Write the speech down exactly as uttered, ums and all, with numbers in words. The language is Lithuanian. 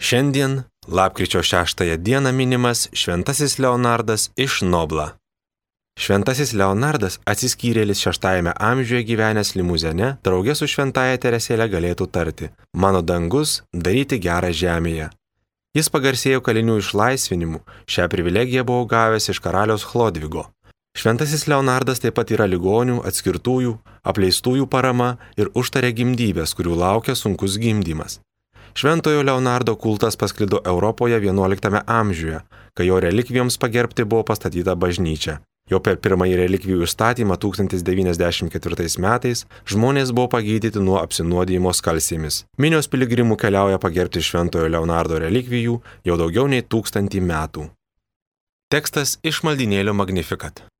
Šiandien, lapkričio šeštąją dieną minimas Šventasis Leonardas iš Nobla. Šventasis Leonardas atsiskyrėlis šeštajame amžiuje gyvenęs Limuzene, draugė su šventąja Teresėle galėtų tarti: mano dangus daryti gerą žemėje. Jis pagarsėjo kalinių išlaisvinimu, šią privilegiją buvo gavęs iš karaliaus Chlodvigo. Šventasis Leonardas taip pat yra ligonių, atskirtųjų, apleistųjų parama ir užtarė gimdybės, kurių laukia sunkus gimdymas. Šventojo Leonardo kultas pasklido Europoje vienuoliktame amžiuje, kai jo relikvijoms pagerbti buvo pastatyta bažnyčia. Jau per pirmąjį relikvijų įstatymą tūkstantis devyniasdešimt ketvirtais metais žmonės buvo pagydyti nuo apsinuodijimo skalsėmis. Minios piligrimų keliauja pagerbti Šventojo Leonardo relikvijų jau daugiau nei tūkstantį metų. Tekstas iš maldynėlio Magnificat.